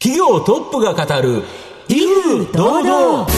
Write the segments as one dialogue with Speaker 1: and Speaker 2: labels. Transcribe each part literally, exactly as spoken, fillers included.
Speaker 1: 企業トップが語る威風堂々。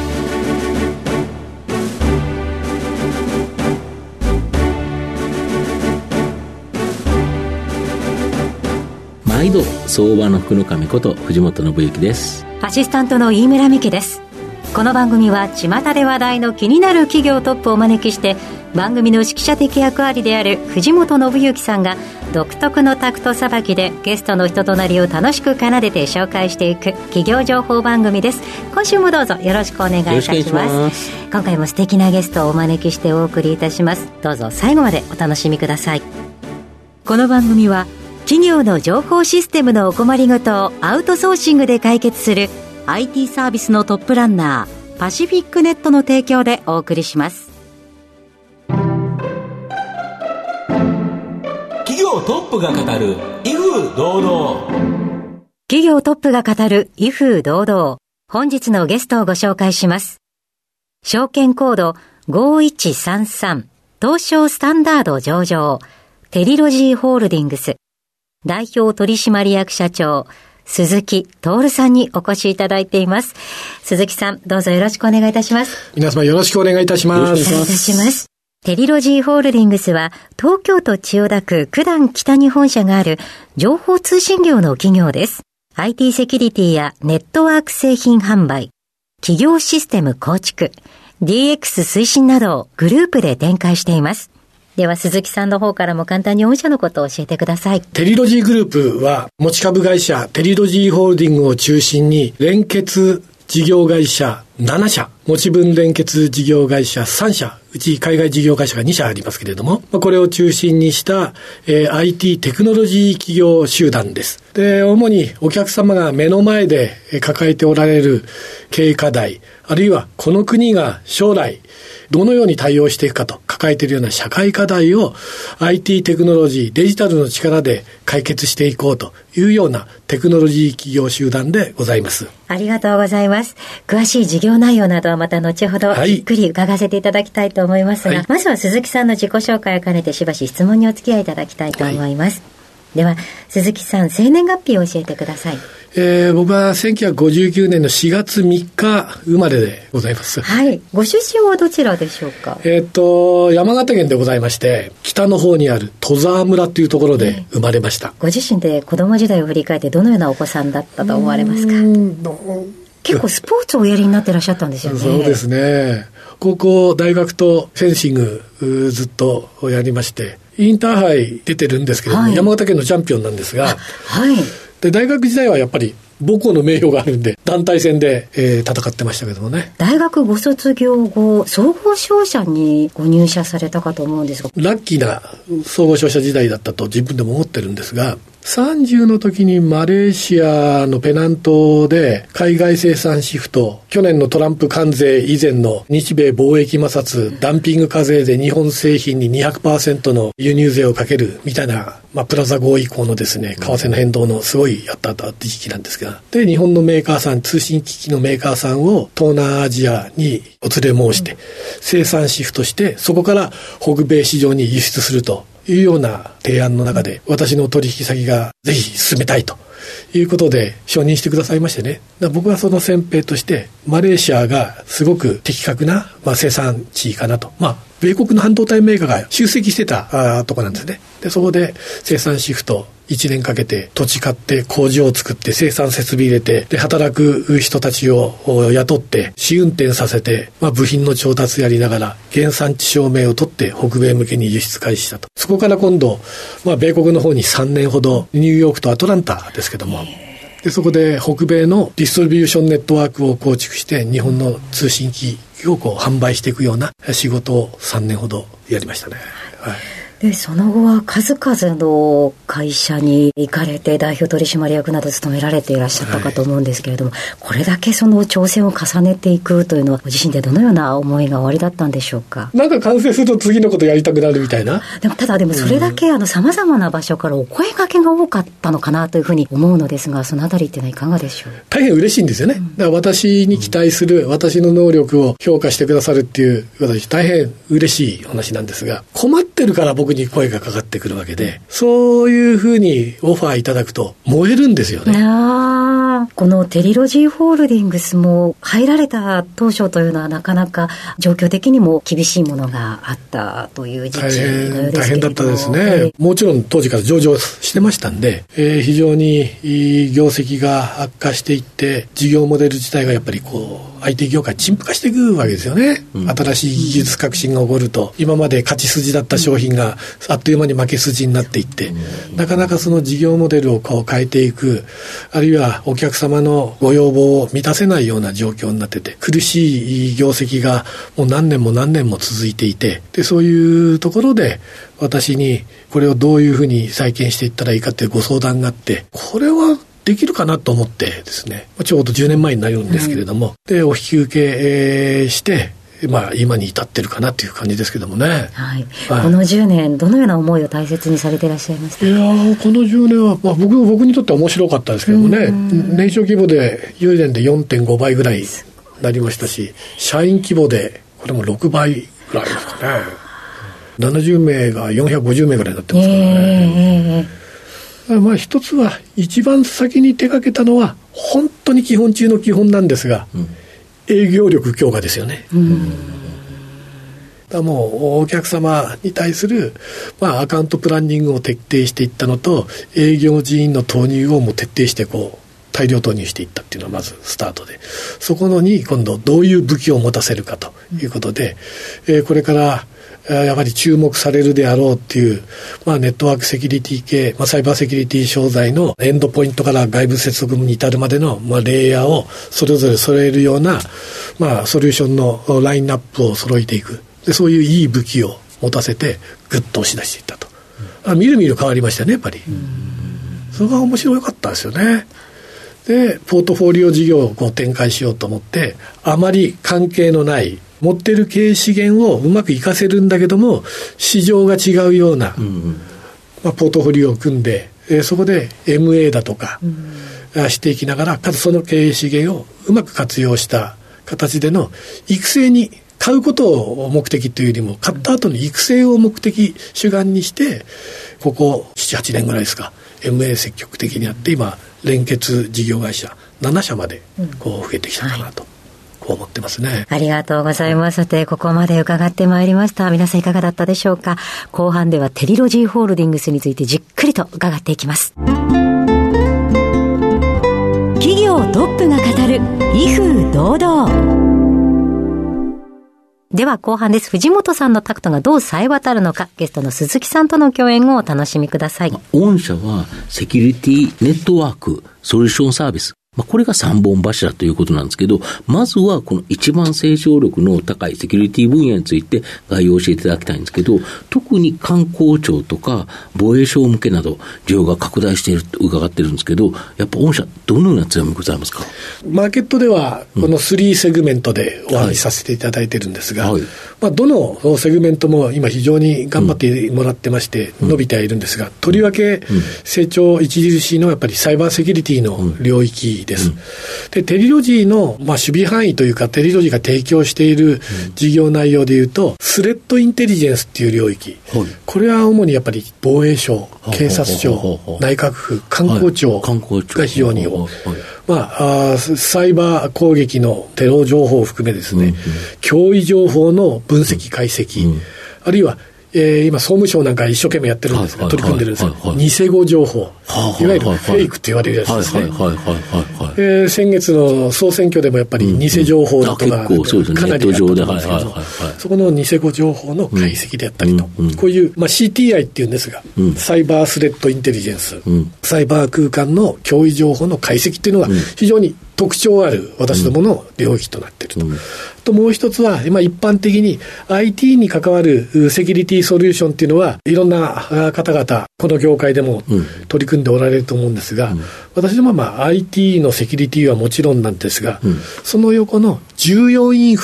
Speaker 2: 毎度相場の福の神こと藤本信之です。
Speaker 3: アシスタントの飯村美希です。この番組は巷で話題の気になる企業トップをお招きして、番組の指揮者的役割である藤本信之さんが独特のタクトさばきでゲストの人となりを楽しく奏でて紹介していく企業情報番組です。今週もどうぞよろしくお願いいたします。ます今回も素敵なゲストをお招きしてお送りいたします。どうぞ最後までお楽しみください。この番組は企業の情報システムのお困りごとをアウトソーシングで解決する アイティー サービスのトップランナーパシフィックネットの提供でお送りします。
Speaker 1: 企業トップが語る威風堂々。
Speaker 3: 企業トップが語る威風堂々。本日のゲストをご紹介します。証券コードごいちさんさん東証スタンダード上場テリロジーホールディングス代表取締役社長鈴木徹さんにお越しいただいています。鈴木さん、どうぞよろしくお願いいたします。
Speaker 4: 皆様よろしくお願いいたします。
Speaker 3: よろしくお願いいたします。テリロジーホールディングスは東京都千代田区九段北に本社がある情報通信業の企業です。 アイティー セキュリティやネットワーク製品販売、企業システム構築、 ディーエックス 推進などをグループで展開しています。では鈴木さんの方からも簡単に御社のことを教えてください。
Speaker 4: テリロジーグループは持ち株会社テリロジーホールディングを中心に連結事業会社ななしゃ、持ち分連結事業会社さんしゃ、うち海外事業会社がにしゃありますけれども、これを中心にした、えー、アイティー テクノロジー企業集団です。で、主にお客様が目の前で抱えておられる経営課題、あるいはこの国が将来どのように対応していくかと抱えているような社会課題を アイティー テクノロジー、デジタルの力で解決していこうというようなテクノロジー企業集団でございます。
Speaker 3: ありがとうございます。詳しい事業内容などはまた後ほどじっくり伺わせていただきたいと思いますが、はい、まずは鈴木さんの自己紹介を兼ねてしばし質問にお付き合いいただきたいと思います。はい、では鈴木さん、生年月日を教えてください。
Speaker 4: えー、僕はせんきゅうひゃくごじゅうきゅうねんのしがつみっか生まれでございます。
Speaker 3: はい。ご出身はどちらでしょうか？
Speaker 4: えー、っと山形県でございまして、北の方にある戸沢村というところで生まれました。
Speaker 3: ご自身で子供時代を振り返ってどのようなお子さんだったと思われますか？結構スポーツをおやりになってらっしゃったんですよね。
Speaker 4: そうですね。高校大学とフェンシングずっとやりまして、インターハイ出てるんですけども、はい、山形県のチャンピオンなんですが、
Speaker 3: はい、
Speaker 4: で大学時代はやっぱり母校の名誉があるんで団体戦で、えー、戦ってましたけどもね。
Speaker 3: 大学ご卒業後総合商社にご入社されたかと思うんですが、
Speaker 4: ラッキーな総合商社時代だったと自分でも思ってるんですが、さんじゅうの時にマレーシアのペナン島で海外生産シフト、去年のトランプ関税以前の日米貿易摩擦、ダンピング課税で日本製品に にひゃくパーセント の輸入税をかけるみたいな、まあ、プラザ合意以降のですね、為替の変動のすごいやったったって時期なんですが、で日本のメーカーさん、通信機器のメーカーさんを東南アジアにお連れ申して生産シフトして、そこから北米市場に輸出するというような提案の中で、私の取引先がぜひ進めたいということで承認してくださいましてね。だ僕はその先兵としてマレーシアがすごく的確な、まあ、生産地かなと、まあ米国の半導体メーカーが集積してたあとこなんですね。でそこで生産シフトいちねんかけて土地買って工場を作って生産設備入れて、で働く人たちを雇って試運転させて、まあ、部品の調達やりながら原産地証明を取って北米向けに輸出開始したと。そこから今度、まあ、米国の方にさんねんほどニューヨークとアトランタですけども、でそこで北米のディストリビューションネットワークを構築して日本の通信機器をこう販売していくような仕事をさんねんほどやりましたね。はい。
Speaker 3: でその後は数々の会社に行かれて代表取締役など務められていらっしゃったかと思うんですけれども、はい、これだけその挑戦を重ねていくというのはご自身でどのような思いがおありだったんでしょうか？
Speaker 4: なんか完成すると次のことやりたくなるみたいな。
Speaker 3: でもただでもそれだけさまざまな場所からお声掛けが多かったのかなというふうに思うのですが、そのあたりっていうのはいかがでしょう？
Speaker 4: 大変嬉しいんですよね、うん、だから私に期待する、うん、私の能力を評価してくださるっていう私大変嬉しい話なんですが、困ってるから僕に声がかかってくるわけで、そういうふうにオファーいただくと燃えるんですよね。
Speaker 3: あこのテリロジーホールディングスも入られた当初というのはなかなか状況的にも厳しいものがあったという時期のようですけれども、
Speaker 4: 大変だったですね、えー、もちろん当時から上場してましたんで、えー、非常に業績が悪化していって事業モデル自体がやっぱりこう アイティー 業界陳腐化していくわけですよね、うん、新しい技術革新が起こると今まで勝ち筋だった商品があっという間に負け筋になっていって、うん、なかなかその事業モデルをこう変えていく、あるいはお客様のご要望を満たせないような状況になってて、苦しい業績がもう何年も何年も続いていて、でそういうところで私にこれをどういうふうに再建していったらいいかというご相談があって、これはできるかなと思ってですね、ちょうどじゅうねんまえになるんですけれども、うん、でお引き受け、えー、して、まあ、今に至ってるかなという感じですけどもね、
Speaker 3: はいはい、このじゅうねんどのような思いを大切にされていらっしゃいますか？
Speaker 4: いやこのじゅうねんは、まあ、僕, 僕にとっては面白かったですけどもね、年商規模でじゅうねんで よんてんごばいぐらいになりましたし、社員規模でこれもろくばいぐらいですかね。ななじゅうめいがよんひゃくごじゅうめいぐらいになってますからね、えーまあ、一つは一番先に手掛けたのは本当に基本中の基本なんですが、うん、営業力強化ですよね、うん、だもうお客様に対する、まあ、アカウントプランニングを徹底していったのと、営業人員の投入をもう徹底してこう大量投入していったっていうのはまずスタートで、そこのに今度どういう武器を持たせるかということで、うんえー、これからやはり注目されるであろうっていう、まあ、ネットワークセキュリティ系、まあ、サイバーセキュリティ商材のエンドポイントから外部接続に至るまでの、まあ、レイヤーをそれぞれ揃えるような、まあ、ソリューションのラインナップを揃えていく。でそういういい武器を持たせてグッと押し出していったと。あみるみる変わりましたね、やっぱり。それが面白かったですよね。でポートフォリオ事業をこう展開しようと思って、あまり関係のない持ってる経営資源をうまく活かせるんだけども市場が違うような、うんうんまあ、ポートフォリオを組んで、えー、そこで エムエー だとか、うん、していきながら、かつその経営資源をうまく活用した形での育成に、買うことを目的というよりも買った後の育成を目的主眼にして、ここななはちねんぐらいですか エムエー 積極的にやって、今連結事業会社ななしゃまでこう増えてきたかなと、うんはい思ってますね。
Speaker 3: ありがとうございます。さてここまで伺ってまいりました。皆さんいかがだったでしょうか。後半ではテリロジーホールディングスについてじっくりと伺っていきます。企業トップが語る威風堂々。では後半です。藤本さんのタクトがどう冴え渡るのか、ゲストの鈴木さんとの共演をお楽しみください。
Speaker 2: 御社はセキュリティネットワークソリューションサービス、まあ、これが三本柱ということなんですけど、まずはこの一番成長力の高いセキュリティ分野について概要を教えていただきたいんですけど、特に官公庁とか防衛省向けなど需要が拡大していると伺ってるんですけど、やっぱ御社どのような強みございますか？
Speaker 4: マーケットではこのさんセグメントでお話しさせていただいてるんですが、はいはいまあ、どのセグメントも今非常に頑張ってもらってまして伸びてはいるんですが、とりわけ成長著しいのはやっぱりサイバーセキュリティの領域です、うん、でテリロジーの、まあ、守備範囲というかテリロジーが提供している事業内容でいうと、スレッドインテリジェンスっていう領域、はい、これは主にやっぱり防衛省、警察庁、内閣府、官公庁が非常に多い、まあ、あサイバー攻撃のテロ情報を含めですね、うんうん、脅威情報の分析解析、うん、あるいはえー、今総務省なんか一生懸命やってるんですが、はいはいはい、取り組んでるんですが、はいはい、偽語情報、はいはいはい、いわゆるフェイクと言われるやつですね。先月の総選挙でもやっぱり偽情報とか、うん、かなりあったと思うんですけど、そこの偽語情報の解析であったりと、うんうん、こういう、まあ、シーティーアイ っていうんですが、うん、サイバースレッドインテリジェンス、うん、サイバー空間の脅威情報の解析っていうのが非常に特徴ある私どもの領域となっていると、うん、ともう一つは今一般的に アイティー に関わるセキュリティソリューションっていうのはいろんな方々この業界でも取り組んでおられると思うんですが、うん、私どもはまあ アイティー のセキュリティはもちろんなんですが、うん、その横の重要インフラ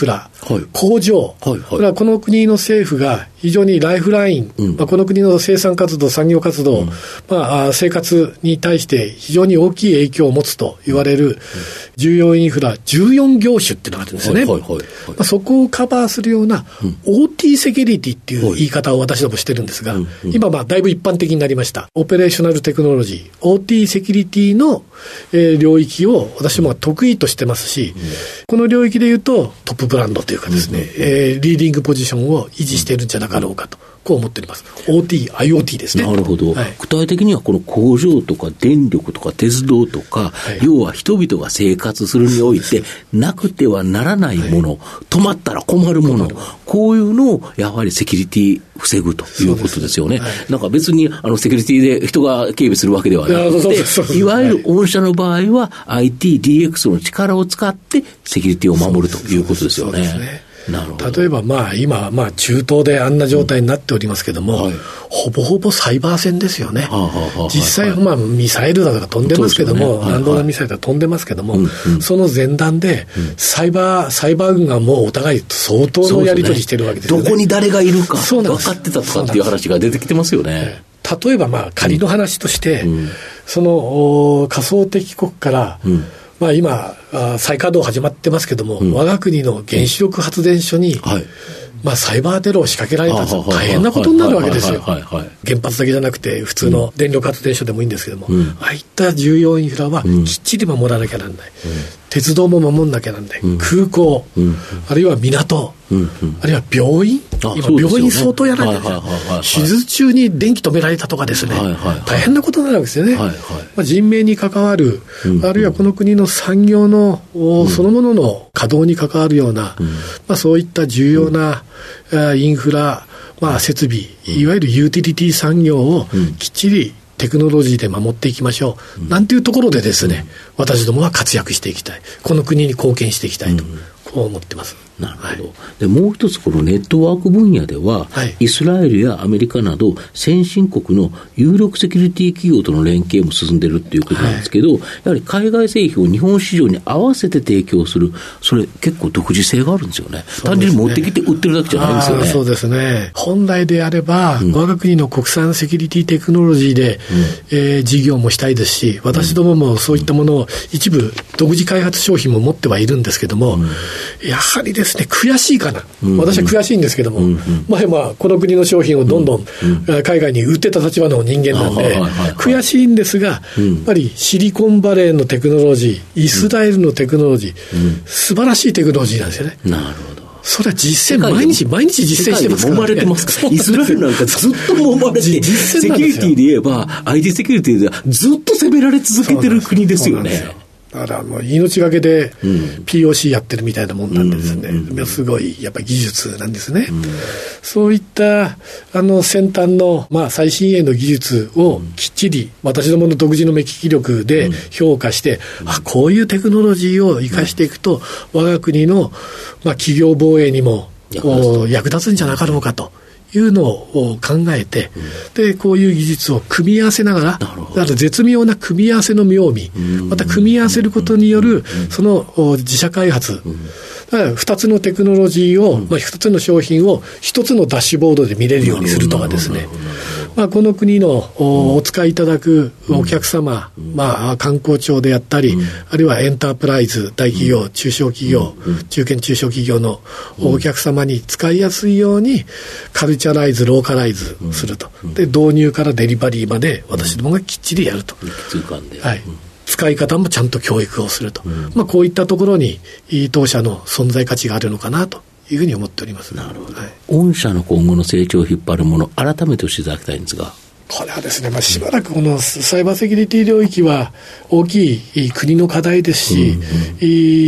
Speaker 4: はい、工場、はいはい、これはこの国の政府が非常にライフライン、うんまあ、この国の生産活動、産業活動、うんまあ、生活に対して非常に大きい影響を持つと言われる重要インフラじゅうよん業種っていうのがあるんですよね、はいはいはいはいまあ、そこをカバーするような オーティー セキュリティっていう言い方を私どもしてるんですが、はいうんうん、今まあだいぶ一般的になりました。オペレーショナルテクノロジー オーティー セキュリティの、えー、領域を私どもは得意としてますし、うん、この領域でいうとトップブランドというかですね、うんえー、リーディングポジションを維持しているんじゃなかろうかとこう思っております。 オーティー、アイオーティー ですね。
Speaker 2: なるほど、はい、具体的にはこの工場とか電力とか鉄道とか、はい、要は人々が生活するにおいてなくてはならないもの、はい、止まったら困るもの、こういうのをやはりセキュリティ防ぐということですよね。はい、なんか別にあのセキュリティで人が警備するわけではなくて、いわゆる御社の場合は アイティー、ディーエックス の力を使ってセキュリティを守るということですよね。なるほど。
Speaker 4: 例えばまあ今まあ中東であんな状態になっておりますけども、うんはい、ほぼほぼサイバー戦ですよね。はあはあ、実際まあミサイルだとか飛んでますけども、弾道のミサイルだと飛んでますけども、うんうん、その前段でサイバーサイバー軍がもうお互い相当のやり取りしてるわけですよね。
Speaker 2: どこに誰がいるか分かってたとかっていう話が出てきてますよね。
Speaker 4: 例えばまあ仮の話として、うん、その仮想敵国から、うんまあ、今再稼働始まってますけども、うん、我が国の原子力発電所に、うんはいまあ、サイバーテロを仕掛けられたと大変なことになるわけですよ。原発だけじゃなくて普通の電力発電所でもいいんですけども、うん、ああいった重要インフラはきっちり守らなきゃなんない、うん、鉄道も守んなきゃなんない、うん、空港、うん、あるいは港、うんうん、あるいは病院、今病院相当やられてるんですよ。手術中に電気止められたとかですね、はいはいはい、大変なことになるわけですよね、はいはいまあ、人命に関わる、うん、あるいはこの国の産業の、うん、そのものの稼働に関わるような、うんまあ、そういった重要な、うん、インフラ、まあ、設備、いわゆるユーティリティ産業をきっちりテクノロジーで守っていきましょう、うん、なんていうところでですね、うん、私どもは活躍していきたい、この国に貢献していきたいと、うん、こう思ってます。
Speaker 2: なるほど、はい、でもう一つこのネットワーク分野では、はい、イスラエルやアメリカなど先進国の有力セキュリティ企業との連携も進んでいるということなんですけど、はい、やはり海外製品を日本市場に合わせて提供する、それ結構独自性があるんですよね。単純に持ってきて売ってるだけじゃないんですよね。
Speaker 4: そうですね。本来であれば、うん、我が国の国産セキュリティテクノロジーで、うんえー、事業もしたいですし、私どももそういったものを一部独自開発商品も持ってはいるんですけども、うん、やはりですね、悔しいかな、うん、私は悔しいんですけども、うん、前はこの国の商品をどんどん、うん、海外に売ってた立場の人間なんで、悔しいんですが、うん、やっぱりシリコンバレーのテクノロジー、イスラエルのテクノロジー、うん、素晴らしいテクノロジーなんですよね。
Speaker 2: なるほど。
Speaker 4: それは実践毎日毎日実践してますから、
Speaker 2: ね、揉まれてますから。イスラエルなんかずっと揉まれて、セキュリティで言えば アイティー セキュリティではずっと攻められ続けてる国ですよね。
Speaker 4: だからもう命がけで ピーオーシー やってるみたいなもんなんでですね、うん、すごいやっぱり技術なんですね、うん、そういったあの先端の、まあ、最新鋭の技術をきっちり私どもの独自の目利き力で評価して、うん、あこういうテクノロジーを生かしていくと、うん、我が国の、まあ、企業防衛にも役立つんじゃなかろうかというのを考えて、うん、でこういう技術を組み合わせながら、だから絶妙な組み合わせの妙味、また組み合わせることによるその自社開発、だからふたつのテクノロジーを、まあ、ふたつの商品をひとつのダッシュボードで見れるようにするとかですね、まあ、この国のお使いいただくお客様、まあ、観光庁であったり、あるいはエンタープライズ大企業、中小企業、中堅中小企業のお客様に使いやすいようにカルチャライズローカライズすると、で導入からデリバリーまで私どもがきっちりやると、はい、使い方もちゃんと教育をすると、まあ、こういったところに当社の存在価値があるのかなというふうに思っております。
Speaker 2: なるほど、はい、御社の今後の成長を引っ張るもの、改めて教えていただきたいんですが。
Speaker 4: これはですね、まあ、しばらくこのサイバーセキュリティ領域は大きい国の課題ですし、うんうん、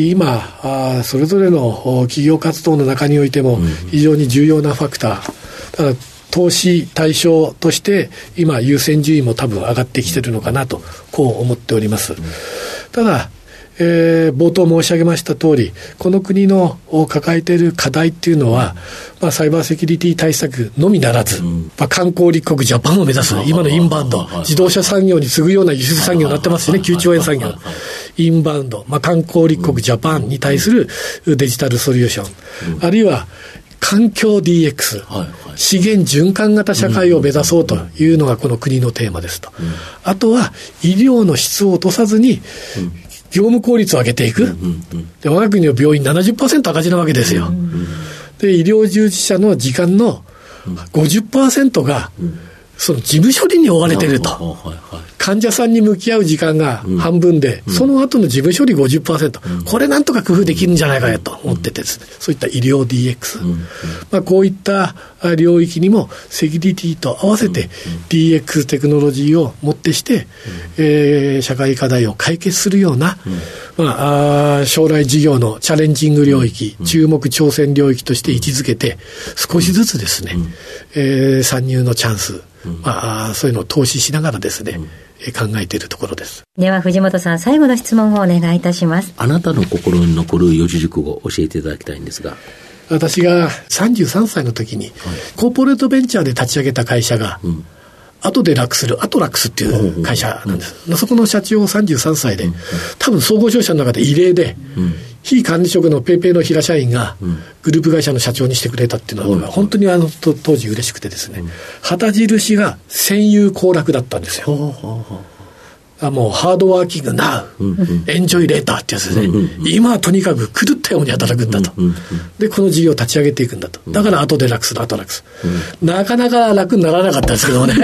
Speaker 4: 今あそれぞれの企業活動の中においても非常に重要なファクター、ただ投資対象として今優先順位も多分上がってきてるのかなとこう思っております。ただえー、冒頭申し上げました通り、この国の抱えている課題っていうのは、まあ、サイバーセキュリティ対策のみならず、うん、まあ、観光立国ジャパンを目指す今のインバウンド、自動車産業に次ぐような輸出産業になってますしね、きゅうちょうえん産業、インバウンド、まあ、観光立国ジャパンに対するデジタルソリューション、うん、あるいは環境 ディーエックス、はいはい、資源循環型社会を目指そうというのがこの国のテーマですと、うん、あとは医療の質を落とさずに、うん、業務効率を上げていく、うんうんうん、で我が国の病院 ななじゅっパーセント 赤字なわけですよ、うんうん、で医療従事者の時間の ごじゅっパーセント が、うん、その事務処理に追われていると、はいはい、患者さんに向き合う時間が半分で、うん、その後の事務処理 ごじゅっパーセント、うん、これなんとか工夫できるんじゃないかと思っててですね、うん、そういった医療 ディーエックス、うんうん、まあ、こういった領域にもセキュリティと合わせて ディーエックス テクノロジーをもってして、うん、えー、社会課題を解決するような、うん、まあ、あ将来事業のチャレンジング領域、うん、注目挑戦領域として位置づけて少しずつですね、うん、えー、参入のチャンス、うん、まあ、そういうのを投資しながらですね、うん、考えているところです。
Speaker 3: では藤本さん、最後の質問をお願いいたします。
Speaker 2: あなたの心に残る四字熟語を教えていただきたいんですが。
Speaker 4: 私がさんじゅうさんさいの時に、はい、コーポレートベンチャーで立ち上げた会社が、うん、後で楽するアトラックスっていう会社なんです、うんうん、そこの社長さんじゅうさんさいで、うん、多分総合商社の中で異例で、うん、非管理職のペイペイの平社員がグループ会社の社長にしてくれたっていうのは本当にあの当時嬉しくてですね、うん、旗印が戦友行楽だったんですよ、うん、あもうハードワーキングナウ、うん、エンジョイレーターってやつですね、うん、今はとにかく狂ったように働くんだと、うん、でこの事業を立ち上げていくんだと、だから後で楽するアトラックス、うん、なかなか楽にならなかったんですけどもね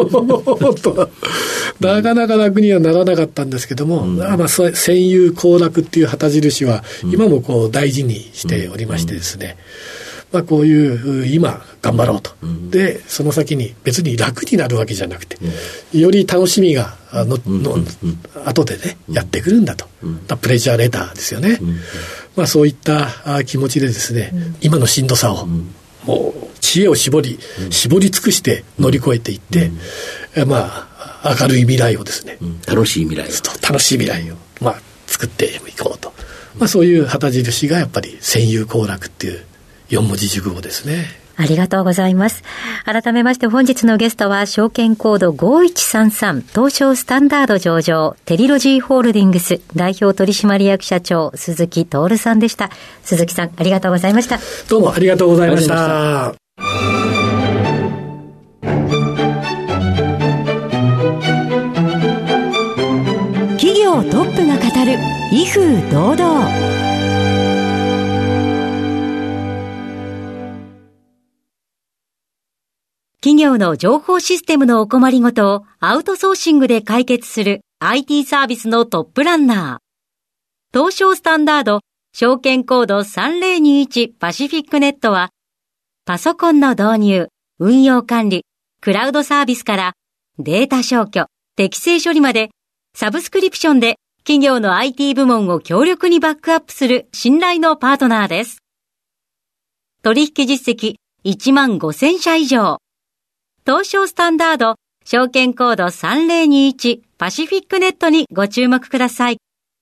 Speaker 4: なかなか楽にはならなかったんですけども、うん、まあ、戦友行楽っていう旗印は今もこう大事にしておりましてですね、まあ、こういう今頑張ろうと、うん、でその先に別に楽になるわけじゃなくて、うん、より楽しみがのの、うん、後でね、うん、やってくるんだと、うん、プレジャーレターですよね、うん、まあ、そういった気持ちでですね、うん、今のしんどさを、うん、もう知恵を絞り、うん、絞り尽くして乗り越えていって、うん、まあ明るい未来をですね、うん、
Speaker 2: 楽しい未来を
Speaker 4: 楽しい未来を、まあ、作っていこうと、まあ、そういう旗印がやっぱり戦友行楽っていうよん文字熟語ですね。
Speaker 3: ありがとうございます。改めまして本日のゲストは証券コードごいちさんさん東証スタンダード上場テリロジーホールディングス代表取締役社長鈴木徹さんでした。鈴木さん、ありがとうございました。
Speaker 4: どうもありがとうございました。
Speaker 3: 企業トップが語る威風堂々。企業の情報システムのお困りごとをアウトソーシングで解決する アイティー サービスのトップランナー。東証スタンダード証券コードさんぜろにいちパシフィックネットはパソコンの導入、運用管理、クラウドサービスからデータ消去、適正処理までサブスクリプションで企業の アイティー 部門を強力にバックアップする信頼のパートナーです。取引実績いちまんごせんしゃ以上。東証スタンダード証券コードさんぜろにいちパシフィックネットにご注目ください。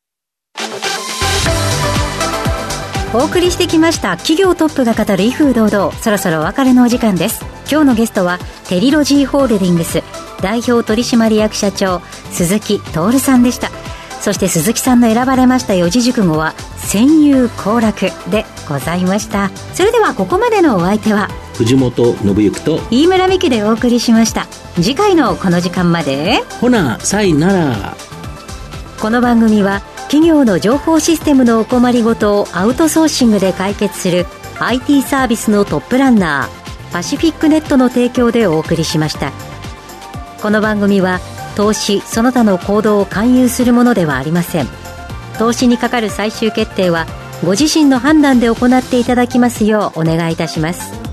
Speaker 3: お送りしてきました企業トップが語る威風堂々、そろそろお別れのお時間です。今日のゲストはテリロジーホールディングス代表取締役社長鈴木徹さんでした。そして鈴木さんの選ばれました四字熟語は戦友行楽でございました。それではここまでのお相手は
Speaker 2: 藤本信之と
Speaker 3: 飯村美希でお送りしました。次回のこの時間まで
Speaker 2: ほなさいなら。
Speaker 3: この番組は企業の情報システムのお困りごとをアウトソーシングで解決する アイティー サービスのトップランナーパシフィックネットの提供でお送りしました。この番組は投資その他の行動を勧誘するものではありません。投資にかかる最終決定はご自身の判断で行っていただきますようお願いいたします。